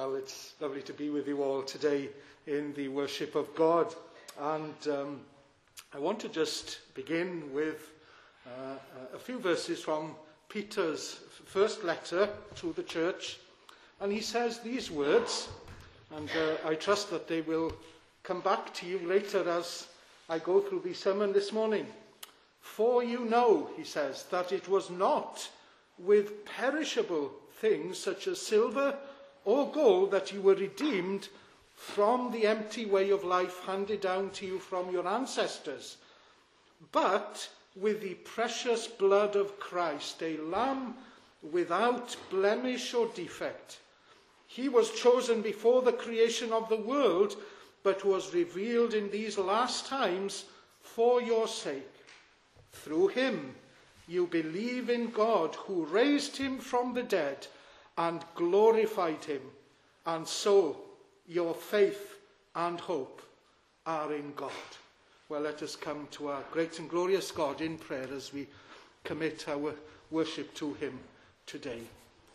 Well, it's lovely to be with you all today in the worship of God. And I want to just begin with a few verses from Peter's first letter to the church. And he says these words, and I trust that they will come back to you later as I go through the sermon this morning. For you know, he says, that it was not with perishable things such as silver or gold that you were redeemed from the empty way of life handed down to you from your ancestors, but with the precious blood of Christ, a lamb without blemish or defect. He was chosen before the creation of the world, but was revealed in these last times for your sake. Through him you believe in God, who raised him from the dead and glorified him, and so your faith and hope are in God. Well, let us come to our great and glorious God in prayer as we commit our worship to him today.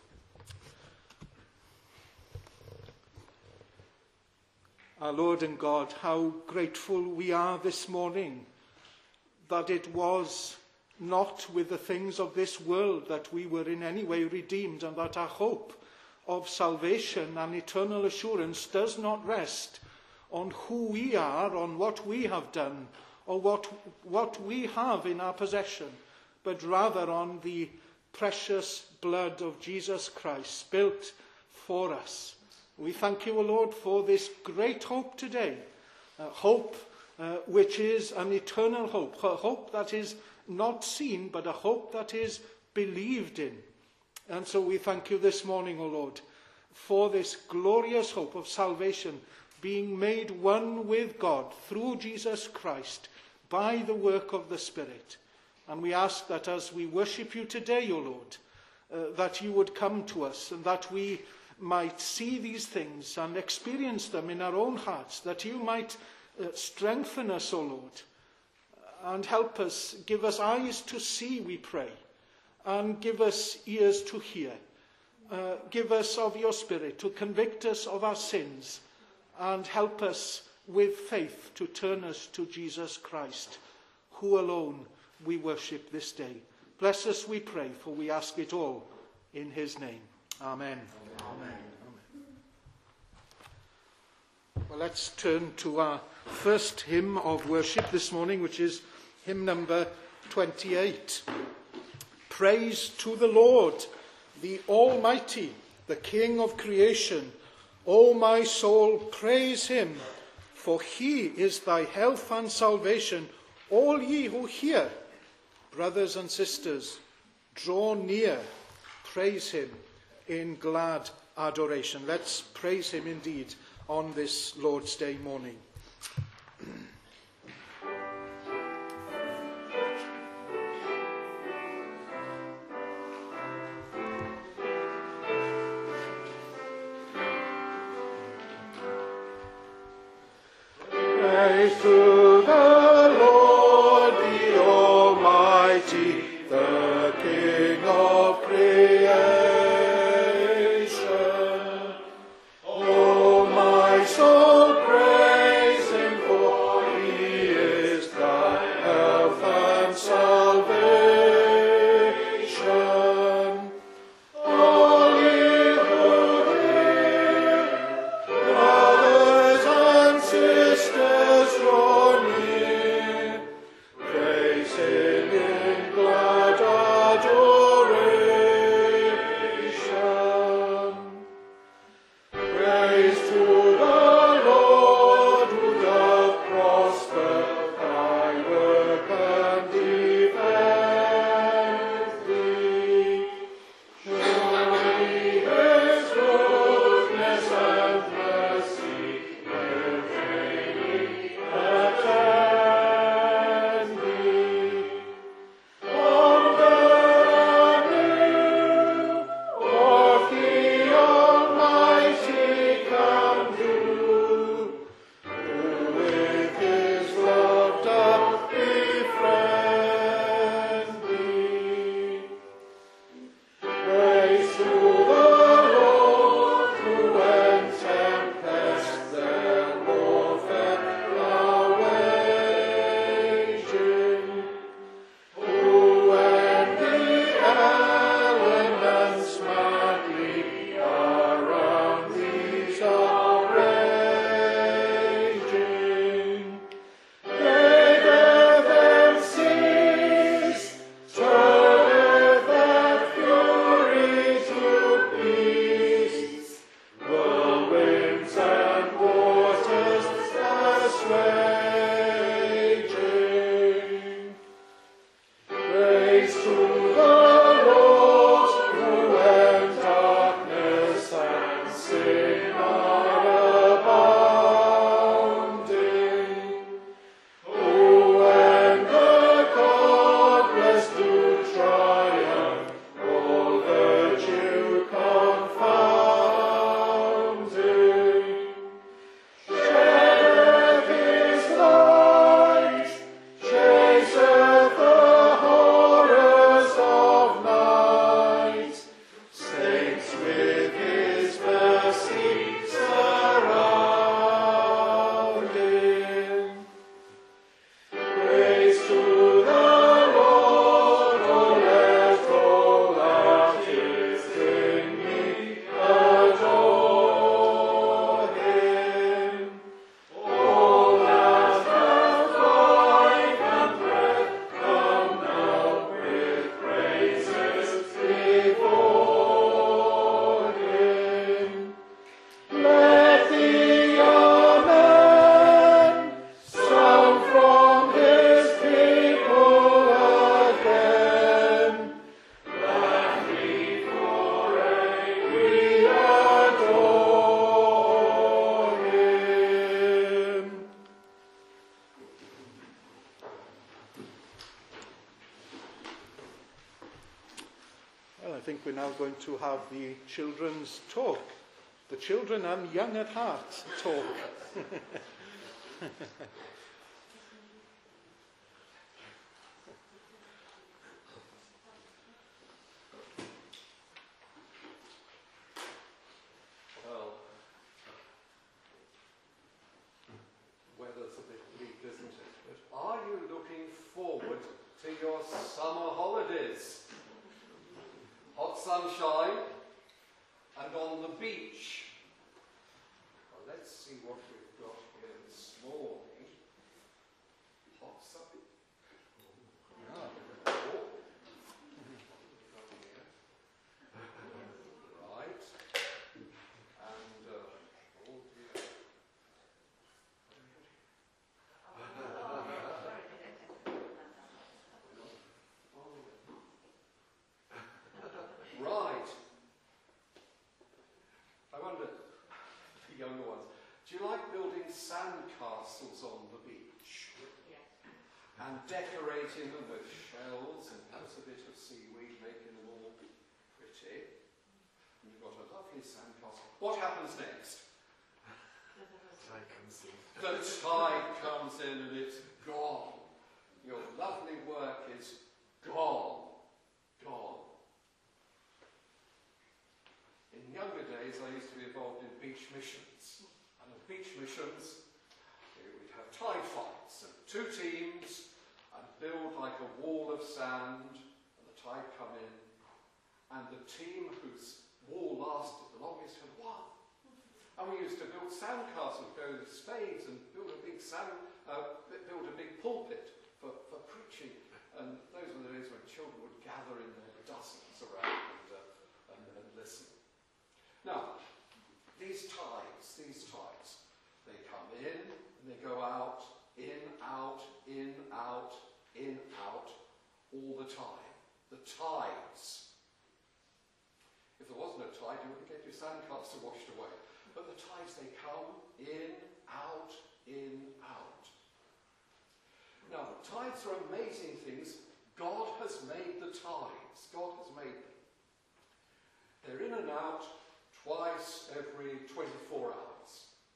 Our Lord and God, how grateful we are this morning that it was not with the things of this world that we were in any way redeemed, and that our hope of salvation and eternal assurance does not rest on who we are, on what we have done, or what we have in our possession, but rather on the precious blood of Jesus Christ spilt for us. We thank you, O Lord, for this great hope today, hope which is an eternal hope, a hope that is not seen, but a hope that is believed in. And so we thank you this morning, O Lord, for this glorious hope of salvation being made one with God through Jesus Christ by the work of the Spirit. And we ask that as we worship you today, O Lord, that you would come to us and that we might see these things and experience them in our own hearts, that you might strengthen us, O Lord, and help us, give us eyes to see, we pray, and give us ears to hear. Give us of your Spirit to convict us of our sins, and help us with faith to turn us to Jesus Christ, who alone we worship this day. Bless us, we pray, for we ask it all in his name. Amen. Amen. Well, let's turn to our first hymn of worship this morning, which is hymn number 28. Praise to the Lord, the Almighty, the King of creation. O my soul, praise him, for he is thy health and salvation. All ye who hear, brothers and sisters, draw near, praise him in glad adoration. Let's praise him indeed on this Lord's Day morning. Praise to the Lord, the Almighty, the King of creation. O my soul, praise him, for he is thy health and salvation. All ye who hear, brothers and sisters, draw think we're now going to have the children's talk. The children and young at heart talk. Well, weather's a bit bleak, isn't it? But are you looking forward to your summer holidays? Hot sunshine and on the beach. Well, let's see what we've got here this morning. Hot sun. Right. And, oh dear. Right. I wonder, the younger ones, do you like building sandcastles on the beach? Yes. And decorating them with shells and perhaps a bit of seaweed, making them all pretty? And you've got a lovely sandcastle. What happens next? Tide comes in. The tide comes in and it's gone. Your lovely work is gone. Gone. In younger days, I used to be involved in beach missions. And in beach missions, we'd have tide fights and two teams and build like a wall of sand, and the tide come in, and the team whose wall lasted the longest had won. And we used to build sandcastles, go with spades and build a big build a big pulpit for preaching. And those were the days when children would gather in their dozens around and listen. Now, these tides, they come in and they go out, in, out, in, out, in, out, all the time. The tides. If there wasn't a tide, you wouldn't get your sandcastle washed away. But the tides, they come in, out, in, out. Now, tides are amazing things. God has made the tides. God has made them. They're in and out twice every 24 hours.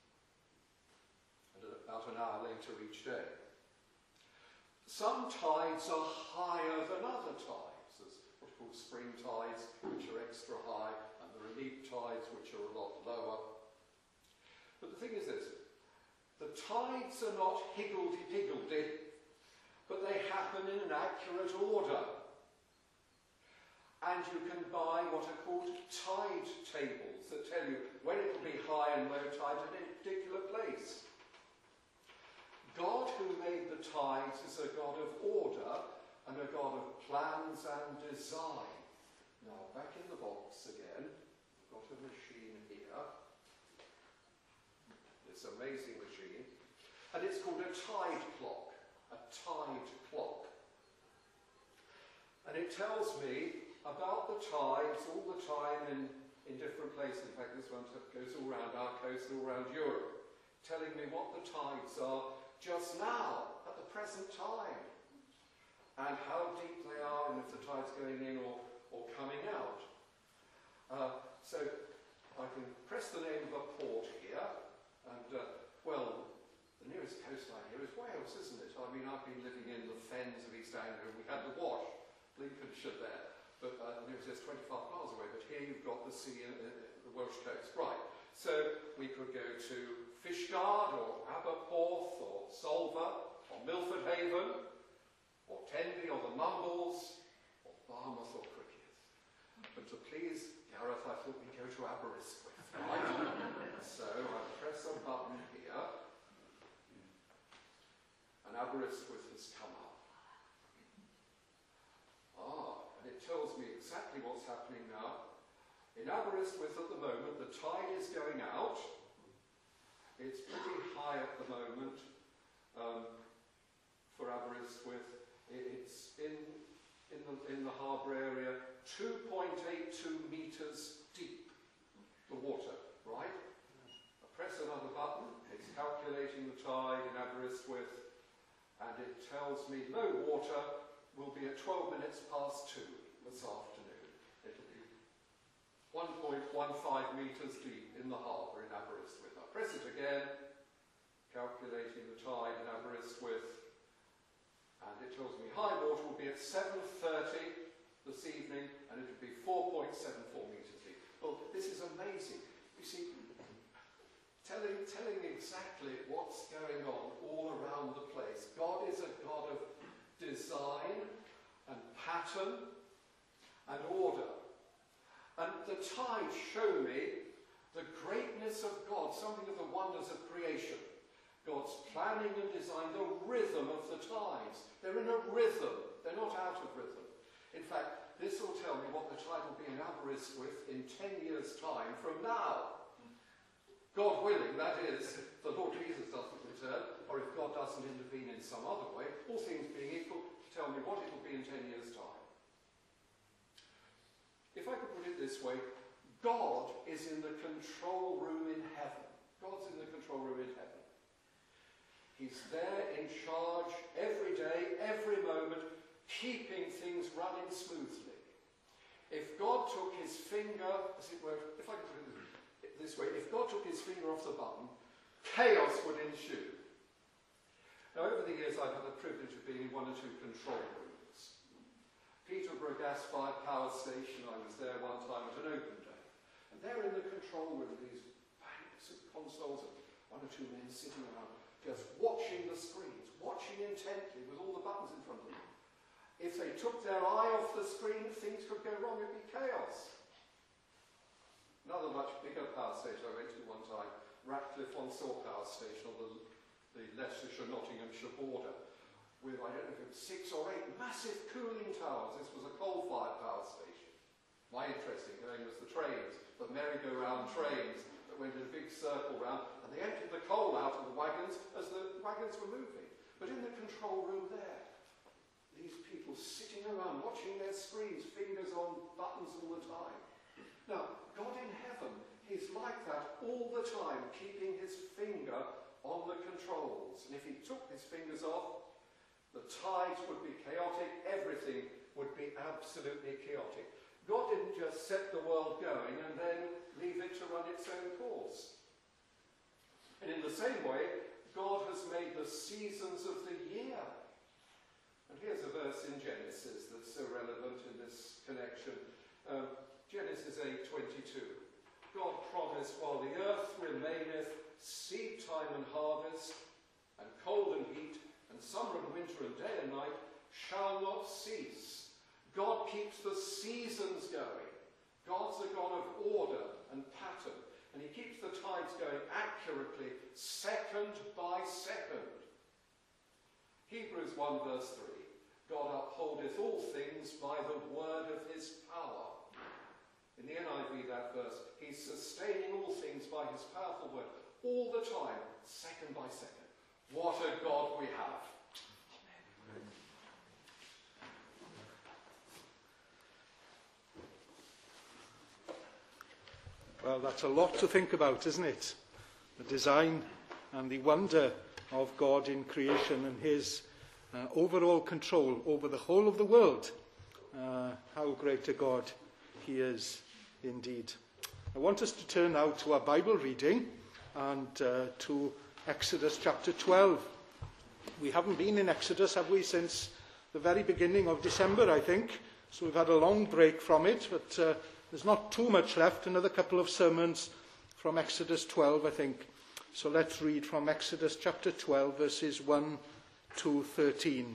And about an hour later each day. Some tides are higher than other tides. There's what are called spring tides, which are extra high, and there are neap tides, which are a lot lower. But the thing is this, the tides are not higgledy-piggledy, but they happen in an accurate order. And you can buy what are called tide tables that tell you when it will be high and low tide at any particular place. God who made the tides is a God of order and a God of plans and design. Now, back in the box again, I've got a machine here. This amazing machine. And it's called a tide clock. A tide clock. And it tells me about the tides all the time in different places. In fact, this one goes all around our coast, all around Europe, telling me what the tides are just now, at the present time, and how deep they are, and if the tide's going in or coming out. So I can press the name of a port here, and well, the nearest coastline here is Wales, isn't it? I mean, I've been living in the fens of East Anglia, and we had the Wash, Lincolnshire there, but it says 25 miles away, but here you've got the sea, the Welsh coast. Right, so we could go to Fishguard, or Aberporth, or Solva, or Milford Haven, or Tenby, or the Mumbles, or Barmouth, or Criccieth. But to please Gareth, I thought we'd go to Aberystwyth, right? So I press a button here, and Aberystwyth has come up. And it tells me exactly what's happening now. In Aberystwyth at the moment, the tide is going out. It's pretty high at the moment for Aberystwyth. It's in the harbour area, 2.82 metres deep, the water, right? I press another button, it's calculating the tide in Aberystwyth, and it tells me low water will be at 12 minutes past 2 this afternoon. It'll be 1.15 metres deep in the harbour in Aberystwyth. I press it again, calculating the tide in Aberystwyth, and it tells me high water will be at 7:30 this evening, and it will be 4.74 metres deep. Well, this is amazing. You see, telling exactly what's going on all around the place. God is a God of design and pattern and order. And the tides show me the greatness of God, something of the wonders of creation. God's planning and design, the rhythm of the tides. They're in a rhythm. They're not out of rhythm. In fact, this will tell me what the tide will be in Aberystwyth in 10 years' time from now. God willing, that is, if the Lord Jesus doesn't return, or if God doesn't intervene in some other way, all things being equal, tell me what it will be in 10 years' time. If I could put it this way, God is in the control room in heaven. God's in the control room in heaven. He's there in charge every day, every moment, keeping things running smoothly. If God took his finger, as it were, if I could put it this way, if God took his finger off the button, chaos would ensue. Now, over the years, I've had the privilege of being in one or two control rooms. Peterborough gas-fired power station, I was there one time at an open day. And there in the control room, these banks of consoles, and one or two men sitting around, just watching the screens, watching intently with all the buttons in front of them. If they took their eye off the screen, things could go wrong, it'd be chaos. Another much bigger power station I went to one time, Ratcliffe-on-Soar Power Station on the Leicestershire-Nottinghamshire border, with, I don't know if it was 6 or 8 massive cooling towers. This was a coal-fired power station. My interest in going was the trains, the merry-go-round trains that went in a big circle round, and they emptied the coal out of the wagons as the wagons were moving. But in the control room there, these people sitting around, watching their screens, fingers on buttons all the time. Now, God in heaven, he's like that all the time, keeping his finger on the controls. And if he took his fingers off, the tides would be chaotic, everything would be absolutely chaotic. God didn't just set the world going and then leave it to run its own course. And in the same way, God has made the seasons of the year. And here's a verse in Genesis that's so relevant in this connection. Genesis 8:22. God promised, while the earth remaineth, seed time and harvest, and cold and heat, and summer and winter and day and night shall not cease. God keeps the seasons going. God's a God of order and pattern, and he keeps the tides going accurately, second by second. Hebrews 1 verse 3. God upholdeth all things by the word of his power. In the NIV, that verse, he's sustaining all things by his powerful word, all the time, second by second. What a God we have. Well, that's a lot to think about, isn't it? The design and the wonder of God in creation and his overall control over the whole of the world. How great a God he is indeed. I want us to turn now to our Bible reading and to Exodus chapter 12. We haven't been in Exodus, have we, since the very beginning of December, I think. So we've had a long break from it, but there's not too much left. Another couple of sermons from Exodus 12, I think. So let's read from Exodus chapter 12, verses 1 to 13.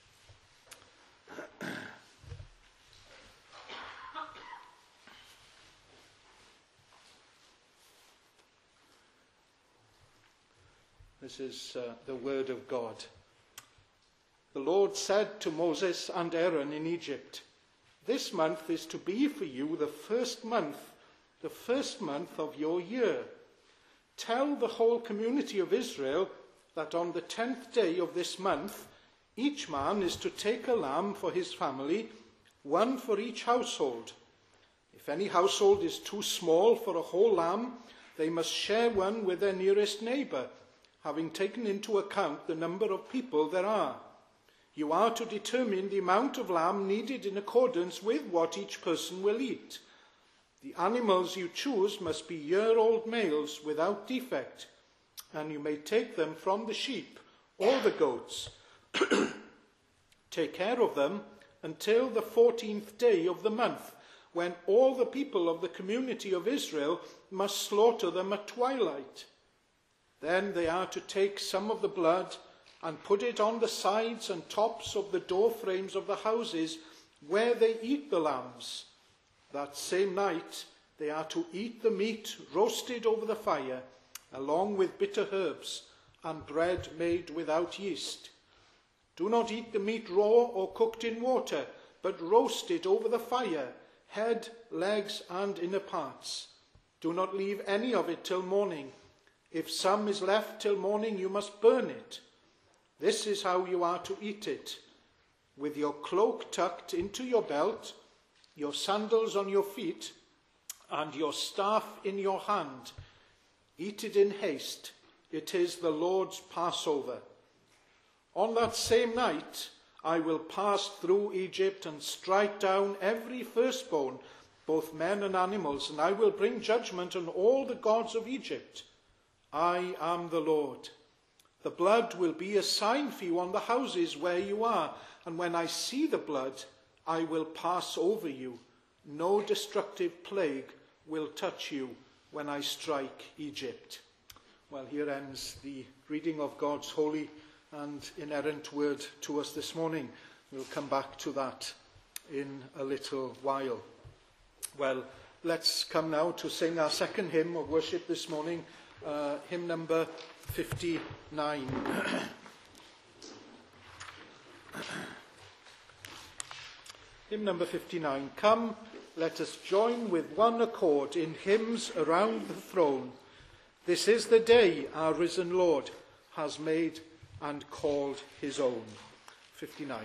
This is the word of God. The Lord said to Moses and Aaron in Egypt, "This month is to be for you the first month of your year. Tell the whole community of Israel that on the 10th day of this month, each man is to take a lamb for his family, one for each household. If any household is too small for a whole lamb, they must share one with their nearest neighbour, having taken into account the number of people there are. You are to determine the amount of lamb needed in accordance with what each person will eat. The animals you choose must be year-old males without defect, and you may take them from the sheep or the goats. Take care of them until the 14th day of the month, when all the people of the community of Israel must slaughter them at twilight. Then they are to take some of the blood and put it on the sides and tops of the door frames of the houses where they eat the lambs. That same night they are to eat the meat roasted over the fire, along with bitter herbs and bread made without yeast. Do not eat the meat raw or cooked in water, but roast it over the fire, head, legs, and inner parts. Do not leave any of it till morning. If some is left till morning, you must burn it. This is how you are to eat it: with your cloak tucked into your belt, your sandals on your feet, and your staff in your hand. Eat it in haste. It is the Lord's Passover. On that same night I will pass through Egypt and strike down every firstborn, both men and animals, and I will bring judgment on all the gods of Egypt. I am the Lord. The blood will be a sign for you on the houses where you are, and when I see the blood, I will pass over you. No destructive plague will touch you when I strike Egypt. Well, here ends the reading of God's holy and inerrant word to us this morning. We'll come back to that in a little while. Well, let's come now to sing our second hymn of worship this morning, hymn number 59. Hymn number 59. Come, let us join with one accord in hymns around the throne. This is the day our risen Lord has made and called his own. 59.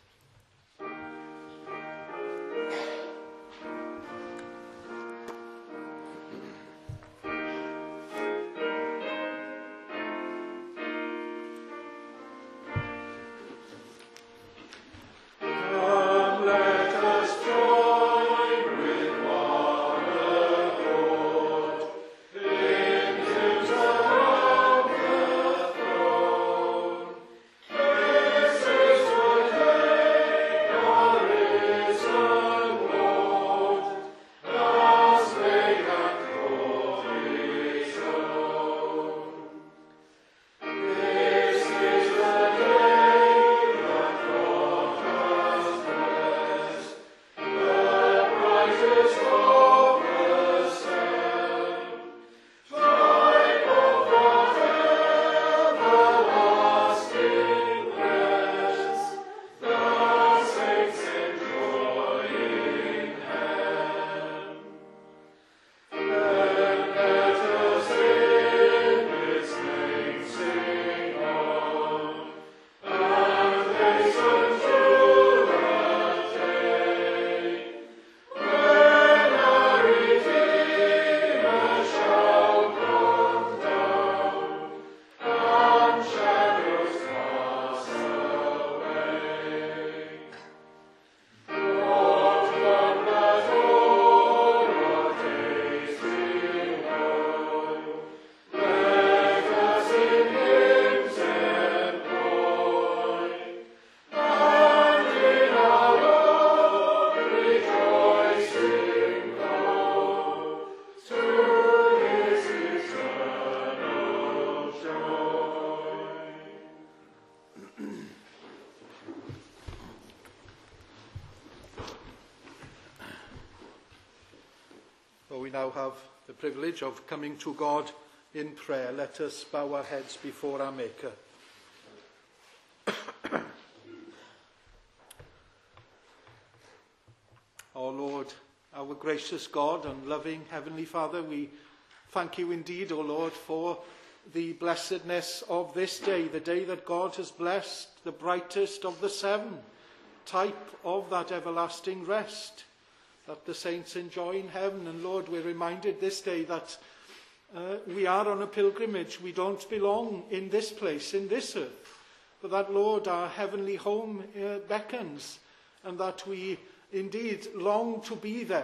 We now have the privilege of coming to God in prayer. Let us bow our heads before our Maker. Our Lord, our gracious God and loving Heavenly Father, we thank you indeed, O Lord, for the blessedness of this day, the day that God has blessed, the brightest of the seven, type of that everlasting rest that the saints enjoy in heaven. And Lord, we're reminded this day that we are on a pilgrimage. We don't belong in this place, in this earth, but that, Lord, our heavenly home beckons, and that we indeed long to be there,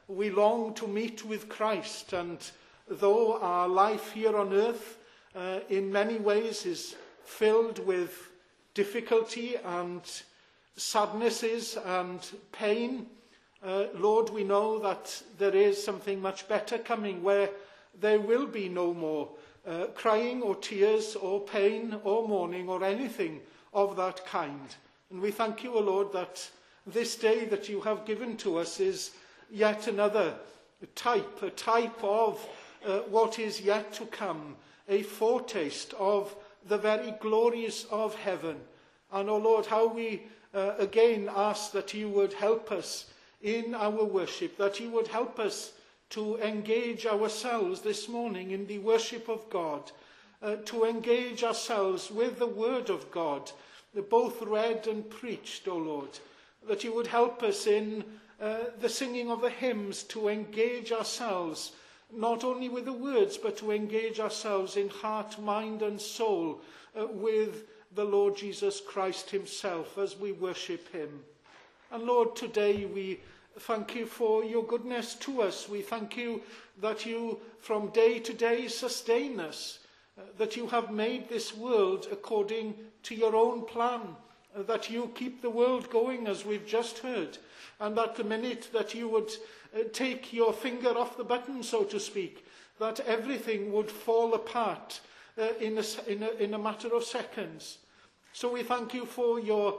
we long to meet with Christ, and though our life here on earth in many ways is filled with difficulty and sadnesses and pain, Lord, we know that there is something much better coming, where there will be no more crying or tears or pain or mourning or anything of that kind. And we thank you, O Lord, that this day that you have given to us is yet another type, a type of what is yet to come, a foretaste of the very glories of heaven. And, O Lord, how we again ask that you would help us in our worship, that you would help us to engage ourselves this morning in the worship of God, to engage ourselves with the word of God, both read and preached, O Lord, that you would help us in the singing of the hymns, to engage ourselves not only with the words, but to engage ourselves in heart, mind and soul with the Lord Jesus Christ himself as we worship him. And Lord, today we thank you for your goodness to us. We thank you that you from day to day sustain us, that you have made this world according to your own plan, that you keep the world going as we've just heard, and that the minute that you would take your finger off the button, so to speak, that everything would fall apart in a matter of seconds. So we thank you for your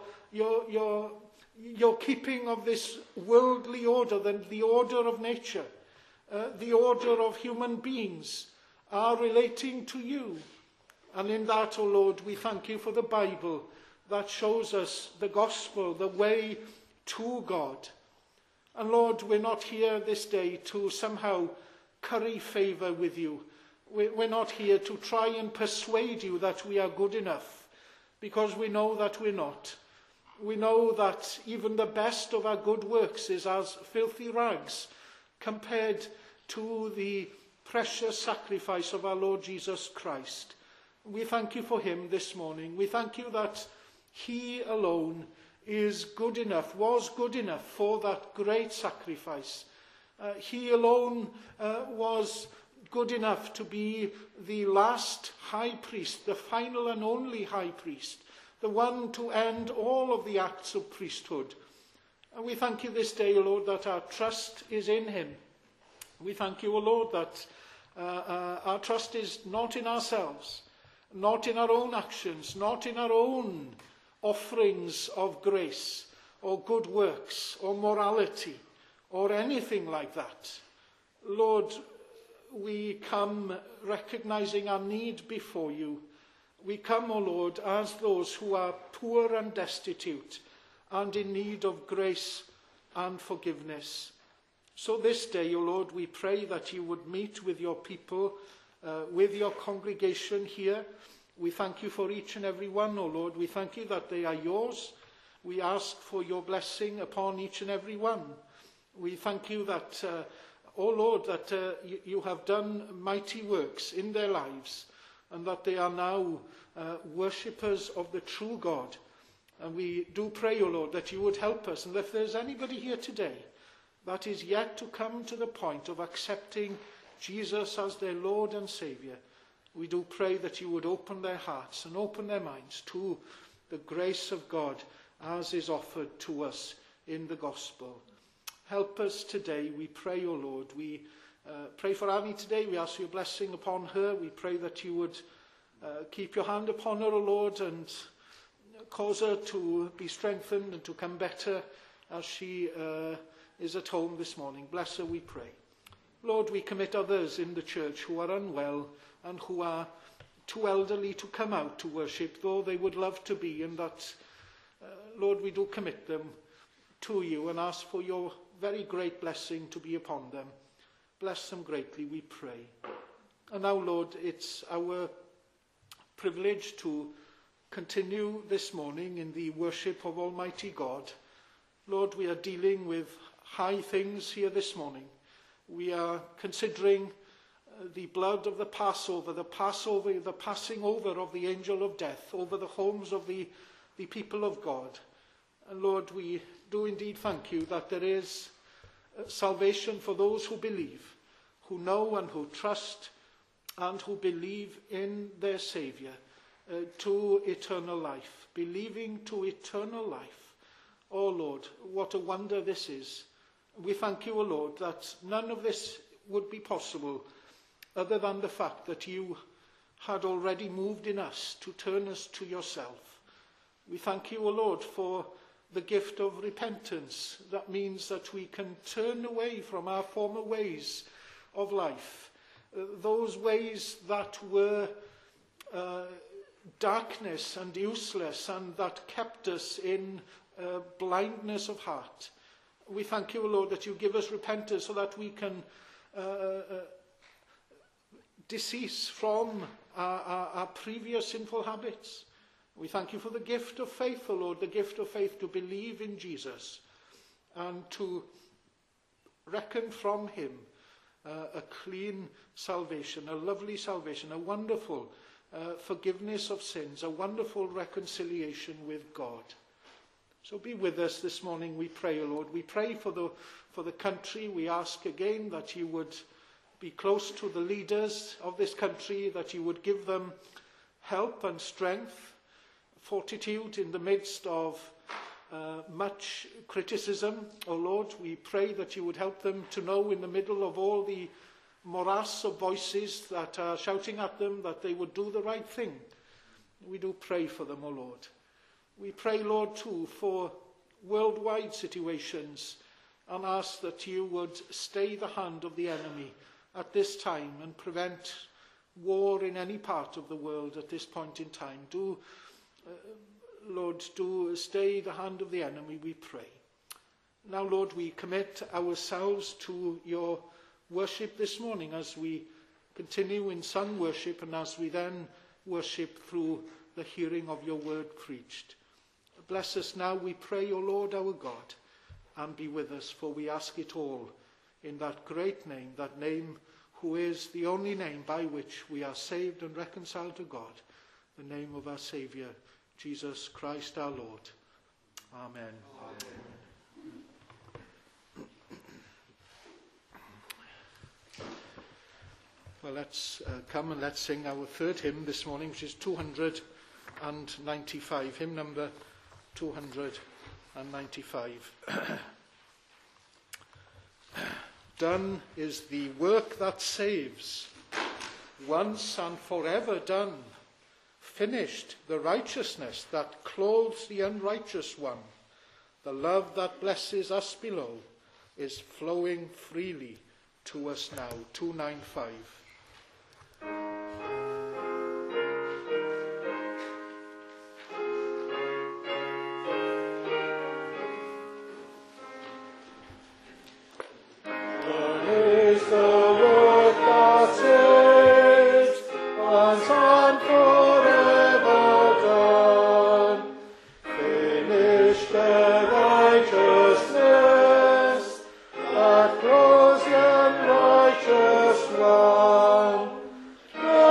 keeping of this worldly order, the order of nature, the order of human beings are relating to you. And in that, O Lord, we thank you for the Bible that shows us the gospel, the way to God. And Lord, we're not here this day to somehow curry favour with you. We're not here to try and persuade you that we are good enough, because we know that we're not. We know that even the best of our good works is as filthy rags compared to the precious sacrifice of our Lord Jesus Christ. We thank you for him this morning. We thank you that he alone is good enough, was good enough for that great sacrifice. He alone was good enough to be the last high priest, the final and only high priest, the one to end all of the acts of priesthood. And we thank you this day, O Lord, that our trust is in him. We thank you, O Lord, that our trust is not in ourselves, not in our own actions, not in our own offerings of grace or good works or morality or anything like that. Lord, we come recognizing our need before you. We come, O Lord, as those who are poor and destitute and in need of grace and forgiveness. So this day, O Lord, we pray that you would meet with your people, with your congregation here. We thank you for each and every one, O Lord. We thank you that they are yours. We ask for your blessing upon each and every one. We thank you that, O Lord, that you have done mighty works in their lives, and that they are now worshippers of the true God. And we do pray, O Lord, that you would help us. And if there's anybody here today that is yet to come to the point of accepting Jesus as their Lord and Saviour, we do pray that you would open their hearts and open their minds to the grace of God as is offered to us in the gospel. Help us today, we pray, O Lord. We pray for Annie today. We ask your blessing upon her. We pray that you would keep your hand upon her, O Lord, and cause her to be strengthened and to come better as she is at home this morning. Bless her, we pray. Lord, we commit others in the church who are unwell and who are too elderly to come out to worship, though they would love to be, and that, Lord, we do commit them to you and ask for your very great blessing to be upon them. Bless them greatly, we pray. And now, Lord, it's our privilege to continue this morning in the worship of Almighty God. Lord, we are dealing with high things here this morning. We are considering the blood of the Passover, the passing over of the angel of death over the homes of the people of God. And Lord, we do indeed thank you that there is salvation for those who believe, who know and who trust and who believe in their Saviour, to eternal life, believing to eternal life. Oh Lord, what a wonder this is. We thank you, O Lord, that none of this would be possible other than the fact that you had already moved in us to turn us to yourself. We thank you, O Lord, for the gift of repentance. That means that we can turn away from our former ways of life, those ways that were darkness and useless and that kept us in blindness of heart. We thank you, O Lord, that you give us repentance so that we can decease from our previous sinful habits. We thank you for the gift of faith, O Lord, the gift of faith to believe in Jesus and to reckon from him a clean salvation, a lovely salvation, a wonderful forgiveness of sins, a wonderful reconciliation with God. So be with us this morning, we pray, O Lord. We pray for the country. We ask again that you would be close to the leaders of this country, that you would give them help and strength, fortitude in the midst of much criticism. O Lord, we pray that you would help them to know in the middle of all the morass of voices that are shouting at them that they would do the right thing. We do pray for them, O Lord. We pray, Lord, too, for worldwide situations and ask that you would stay the hand of the enemy at this time and prevent war in any part of the world at this point in time. Lord, do stay the hand of the enemy, we pray. Now, Lord, we commit ourselves to your worship this morning as we continue in sung worship and as we then worship through the hearing of your word preached. Bless us now, we pray, O Lord our God, and be with us, for we ask it all in that great name, that name who is the only name by which we are saved and reconciled to God, the name of our Saviour, Jesus Christ our Lord. Amen. Well, let's come and let's sing our third hymn this morning, which is 295, hymn number 295. Done is the work that saves, once and forever done. Finished the righteousness that clothes the unrighteous one. The love that blesses us below is flowing freely to us now. 295. That clothes the unrighteous one.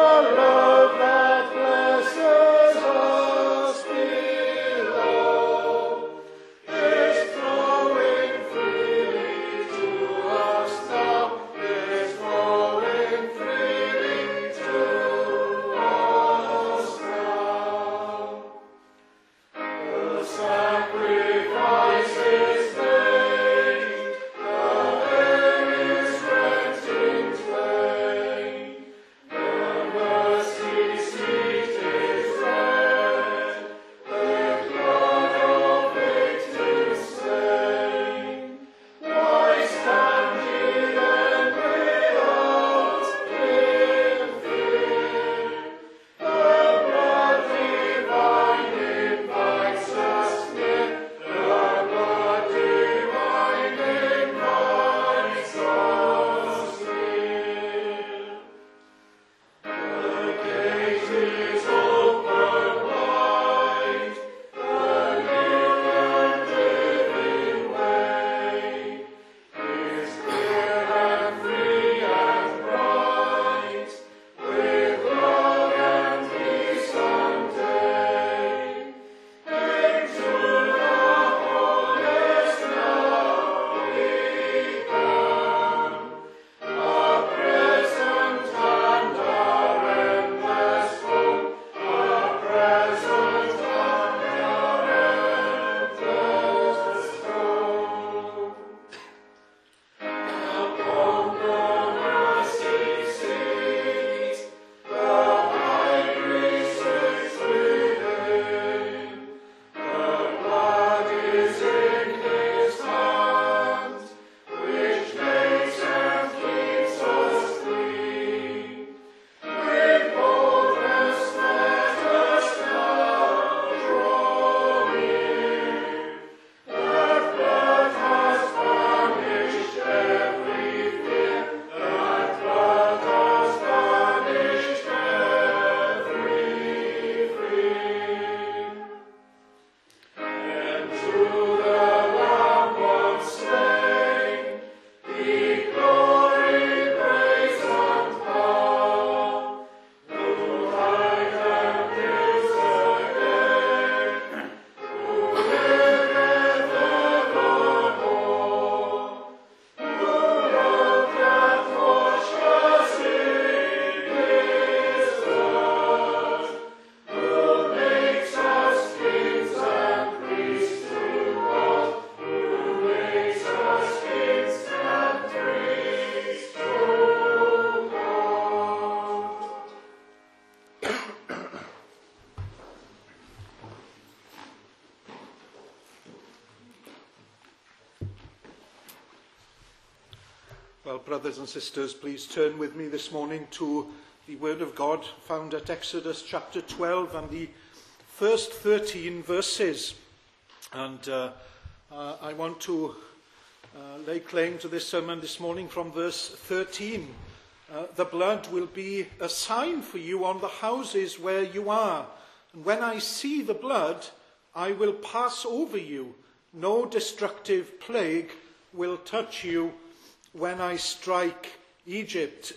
Well, brothers and sisters, please turn with me this morning to the Word of God found at Exodus chapter 12 and the first 13 verses. And I want to lay claim to this sermon this morning from verse 13. The blood will be a sign for you on the houses where you are. And when I see the blood, I will pass over you. No destructive plague will touch you when I strike Egypt.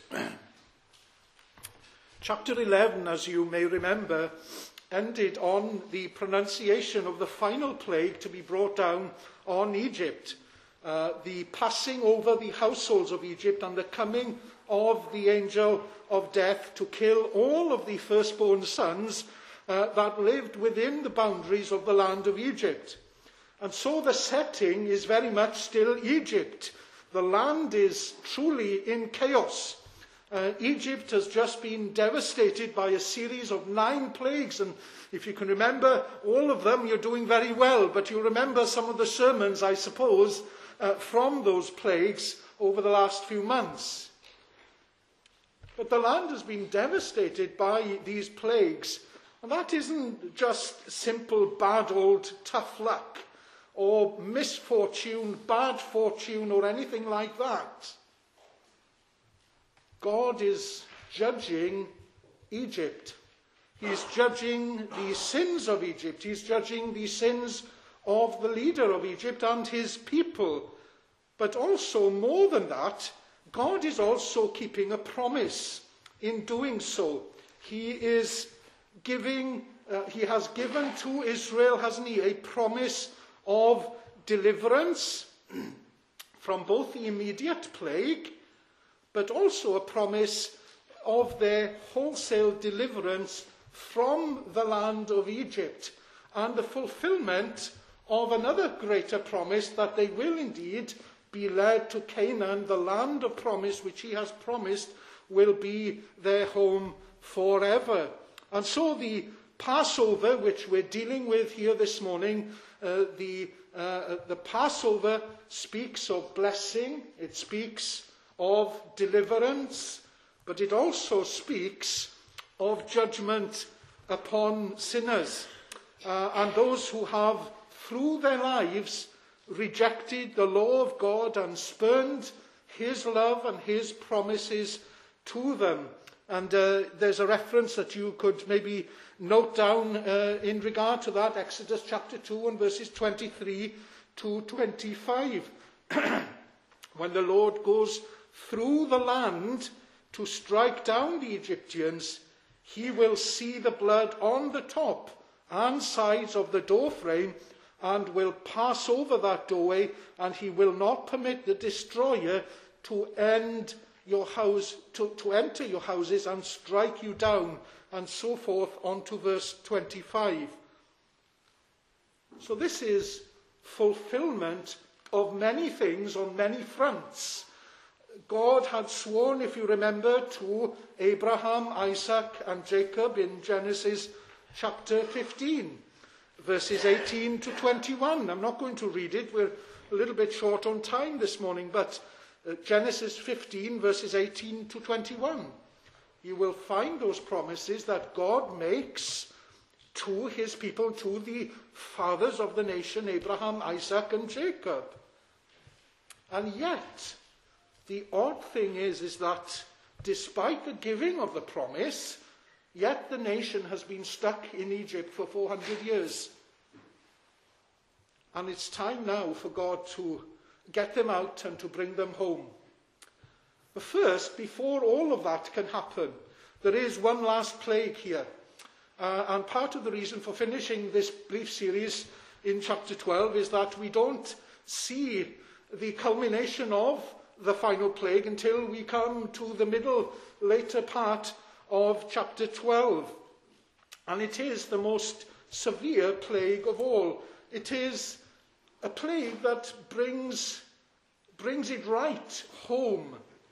Chapter 11, as you may remember, ended on the pronunciation of the final plague to be brought down on Egypt. The passing over the households of Egypt and the coming of the angel of death to kill all of the firstborn sons that lived within the boundaries of the land of Egypt. And so the setting is very much still Egypt. The land is truly in chaos. Egypt has just been devastated by a series of 9 plagues, and if you can remember all of them, you're doing very well. But you remember some of the sermons, I suppose, from those plagues over the last few months. But the land has been devastated by these plagues, and that isn't just simple bad old tough luck, or misfortune, bad fortune, or anything like that. God is judging Egypt. He's judging the sins of Egypt. He's judging the sins of the leader of Egypt and his people. But also, more than that, God is also keeping a promise in doing so. He has given to Israel, hasn't he, a promise of deliverance from both the immediate plague, but also a promise of their wholesale deliverance from the land of Egypt, and the fulfillment of another greater promise that they will indeed be led to Canaan, the land of promise which he has promised will be their home forever. And so the Passover, which we're dealing with here this morning, the Passover speaks of blessing, it speaks of deliverance, but it also speaks of judgment upon sinners and those who have, through their lives, rejected the law of God and spurned his love and his promises to them. And there's a reference that you could maybe note down in regard to that, Exodus chapter 2 and verses 23 to 25. When the Lord goes through the land to strike down the Egyptians, he will see the blood on the top and sides of the doorframe and will pass over that doorway, and he will not permit the destroyer to enter your houses and strike you down, and so forth on to verse 25. So this is fulfillment of many things on many fronts. God had sworn, if you remember, to Abraham, Isaac, and Jacob in Genesis chapter 15, verses 18 to 21. I'm not going to read it. We're a little bit short on time this morning, but Genesis 15, verses 18 to 21. You will find those promises that God makes to his people, to the fathers of the nation, Abraham, Isaac, and Jacob. And yet, the odd thing is that despite the giving of the promise, yet the nation has been stuck in Egypt for 400 years. And it's time now for God to get them out and to bring them home. But first, before all of that can happen, there is one last plague here. And part of the reason for finishing this brief series in chapter 12 is that we don't see the culmination of the final plague until we come to the later part of chapter 12. And it is the most severe plague of all. It is a plague that brings it right home.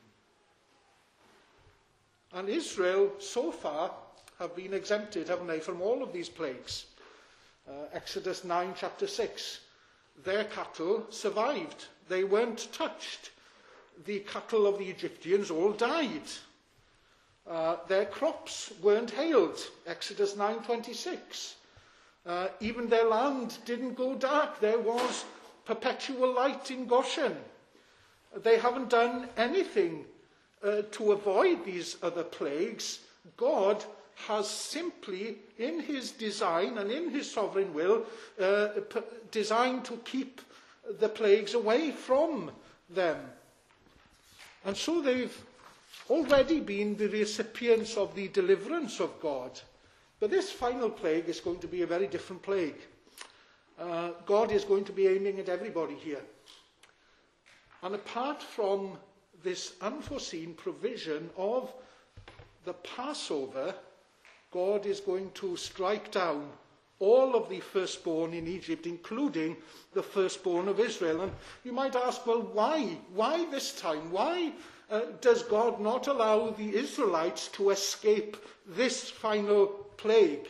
And Israel, so far, have been exempted, haven't they, from all of these plagues. Exodus 9, chapter 6. Their cattle survived. They weren't touched. the cattle of the Egyptians all died. Their crops weren't hailed, Exodus 9:26. Even their land didn't go dark. There was perpetual light in Goshen. They haven't done anything to avoid these other plagues. God has simply, in his design and in his sovereign will, designed to keep the plagues away from them. And so they've already been the recipients of the deliverance of God. But this final plague is going to be a very different plague. God is going to be aiming at everybody here. And apart from this unforeseen provision of the Passover, God is going to strike down all of the firstborn in Egypt, including the firstborn of Israel. And you might ask, well, why? Why this time? Why does God not allow the Israelites to escape this final plague?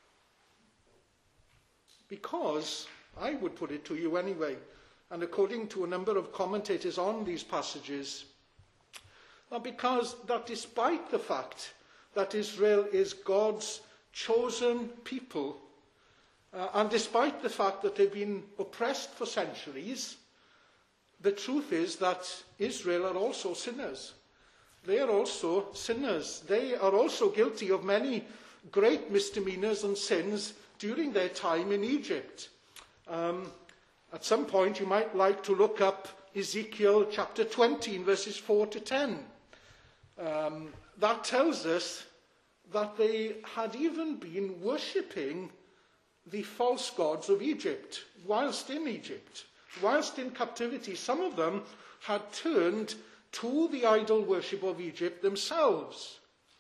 Because, I would put it to you anyway, and according to a number of commentators on these passages, because that despite the fact that Israel is God's chosen people, and despite the fact that they've been oppressed for centuries, the truth is that Israel are also sinners. They are also sinners. They are also guilty of many great misdemeanors and sins during their time in Egypt. At some point, you might like to look up Ezekiel chapter 20, verses 4 to 10. That tells us that they had even been worshipping the false gods of Egypt whilst in Egypt. Whilst in captivity, some of them had turned to the idol worship of Egypt themselves.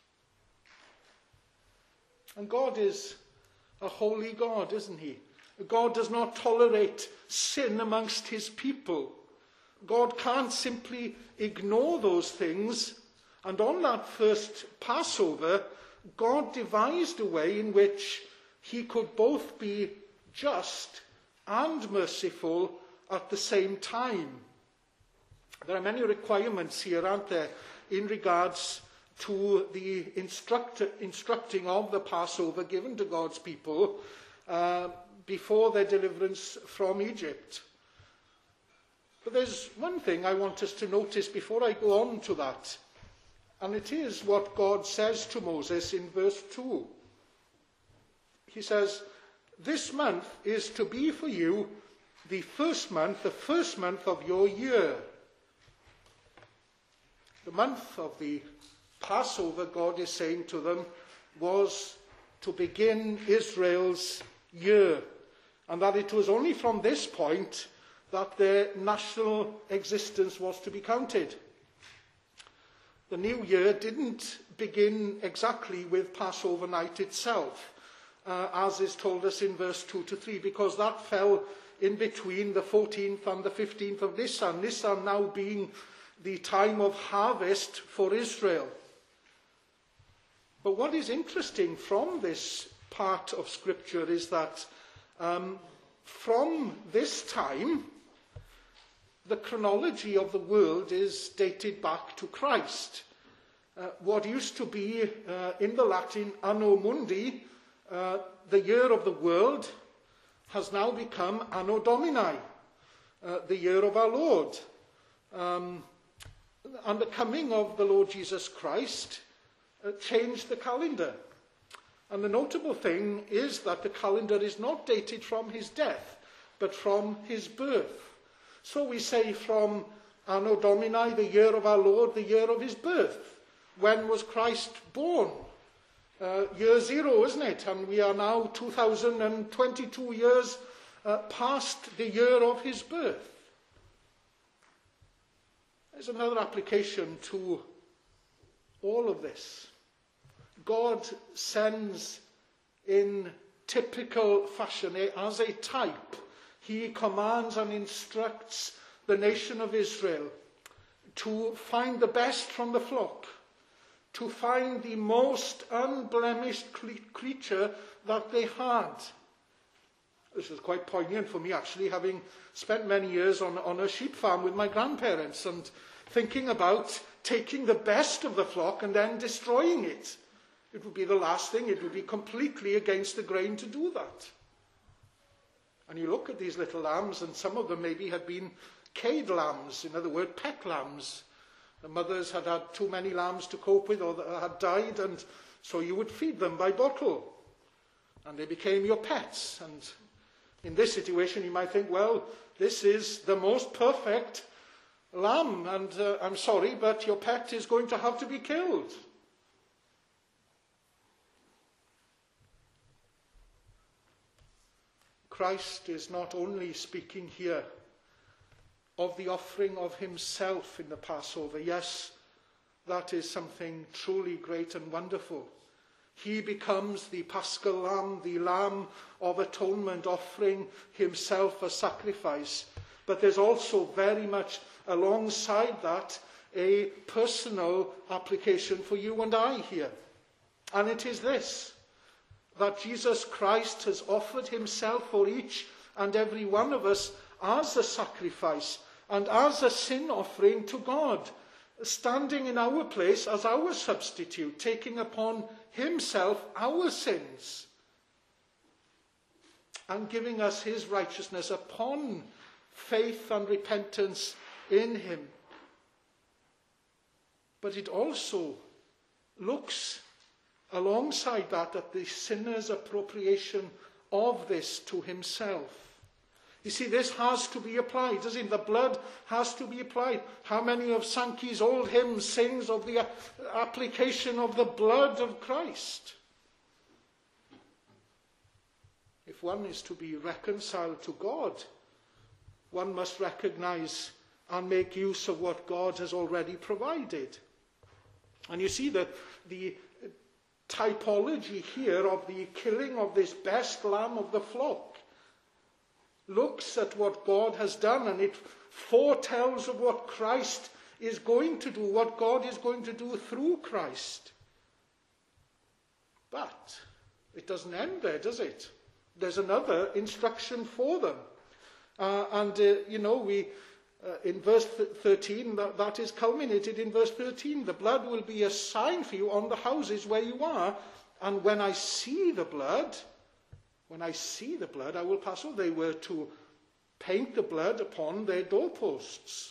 And God is a holy God, isn't he? God does not tolerate sin amongst his people. God can't simply ignore those things. And on that first Passover, God devised a way in which he could both be just and merciful at the same time. There are many requirements here, aren't there, in regards to the instructing of the Passover given to God's people before their deliverance from Egypt. But there's one thing I want us to notice before I go on to that, and it is what God says to Moses in verse 2. He says, "This month is to be for you the first month of your year." The month of the Passover, God is saying to them, was to begin Israel's year, and that it was only from this point that their national existence was to be counted. The new year didn't begin exactly with Passover night itself, as is told us in verse 2 to 3, because that fell in between the 14th and the 15th of Nisan, Nisan now being the time of harvest for Israel. But what is interesting from this part of Scripture is that from this time, the chronology of the world is dated back to Christ. What used to be in the Latin Anno Mundi, the year of the world, has now become Anno Domini, the year of our Lord. And the coming of the Lord Jesus Christ changed the calendar. And the notable thing is that the calendar is not dated from his death, but from his birth. So we say from Anno Domini, the year of our Lord, the year of his birth. When was Christ born? Year zero, isn't it? And we are now 2022 years past the year of his birth. There's another application to all of this. God sends in typical fashion, as a type, he commands and instructs the nation of Israel to find the best from the flock, to find the most unblemished creature that they had. This was quite poignant for me, actually, having spent many years on a sheep farm with my grandparents and thinking about taking the best of the flock and then destroying it. It would be the last thing. It would be completely against the grain to do that. And you look at these little lambs, and some of them maybe had been cade lambs, in other words, pet lambs. The mothers had had too many lambs to cope with, or had died, and so you would feed them by bottle. And they became your pets. And in this situation, you might think, well, this is the most perfect lamb, and I'm sorry, but your pet is going to have to be killed. Christ is not only speaking here of the offering of himself in the Passover. Yes, that is something truly great and wonderful. He becomes the Paschal Lamb, the Lamb of Atonement, offering himself a sacrifice. But there's also very much alongside that a personal application for you and I here. And it is this, that Jesus Christ has offered himself for each and every one of us as a sacrifice and as a sin offering to God, standing in our place as our substitute, taking upon himself our sins and giving us his righteousness upon faith and repentance in him. But it also looks alongside that at the sinner's appropriation of this to himself. You see, this has to be applied, doesn't it? The blood has to be applied. How many of Sankey's old hymns sings of the application of the blood of Christ? If one is to be reconciled to God, one must recognize and make use of what God has already provided. And you see that the typology here of the killing of this best lamb of the flock looks at what God has done, and it foretells of what Christ is going to do, what God is going to do through Christ. But it doesn't end there, does it? There's another instruction for them. In verse 13, that is culminated in verse 13. The blood will be a sign for you on the houses where you are, and when I see the blood, I will pass over. They were to paint the blood upon their doorposts.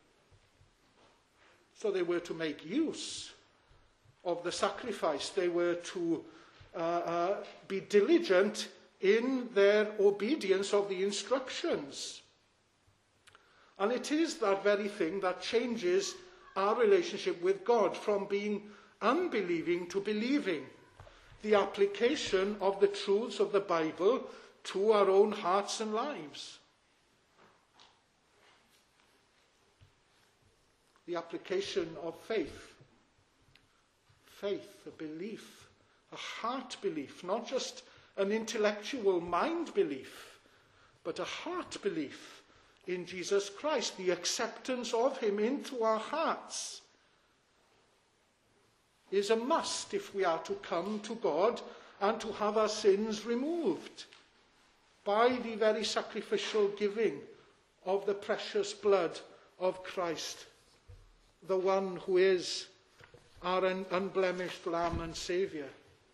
So they were to make use of the sacrifice. They were to be diligent in their obedience of the instructions. And it is that very thing that changes our relationship with God from being unbelieving to believing. The application of the truths of the Bible to our own hearts and lives. The application of faith. Faith, a belief, a heart belief, not just an intellectual mind belief, but a heart belief in Jesus Christ, the acceptance of him into our hearts is a must if we are to come to God and to have our sins removed by the very sacrificial giving of the precious blood of Christ, the one who is our unblemished Lamb and Saviour.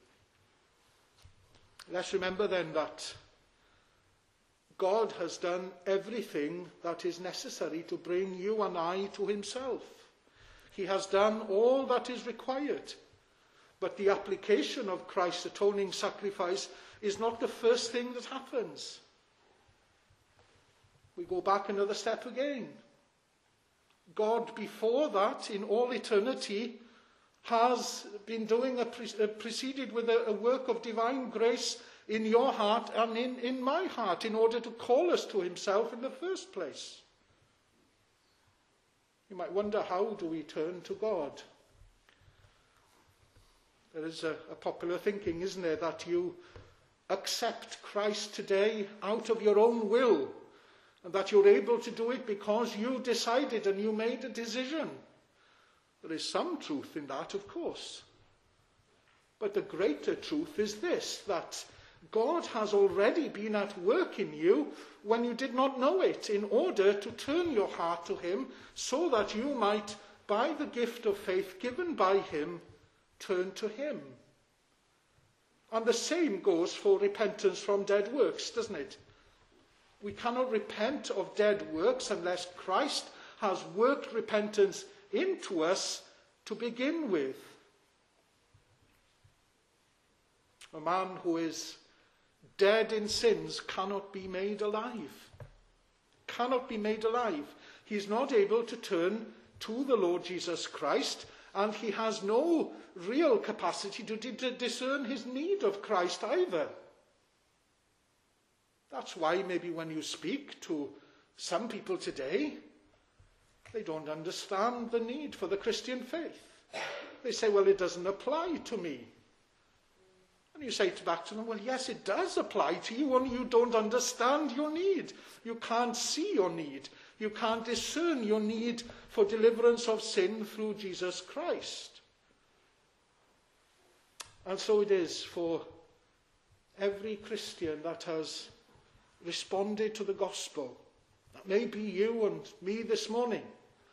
Let's remember then that God has done everything that is necessary to bring you and I to himself. He has done all that is required. But the application of Christ's atoning sacrifice is not the first thing that happens. We go back another step again. God, before that, in all eternity, has been preceded with a work of divine grace in your heart and in my heart, in order to call us to himself in the first place. You might wonder, how do we turn to God? There is a popular thinking, isn't there, that you accept Christ today out of your own will, and that you're able to do it because you decided and you made a decision. There is some truth in that, of course. But the greater truth is this, that God has already been at work in you when you did not know it, in order to turn your heart to him, so that you might, by the gift of faith given by him, turn to him. And the same goes for repentance from dead works, doesn't it? We cannot repent of dead works unless Christ has worked repentance into us to begin with. A man who is dead in sins cannot be made alive. Cannot be made alive. He's not able to turn to the Lord Jesus Christ, and he has no real capacity to discern his need of Christ either. That's why maybe when you speak to some people today, they don't understand the need for the Christian faith. They say, well, it doesn't apply to me. And you say back to them, well, yes, it does apply to you, only you don't understand your need. You can't see your need. You can't discern your need for deliverance of sin through Jesus Christ. And so it is for every Christian that has responded to the gospel. That may be you and me this morning.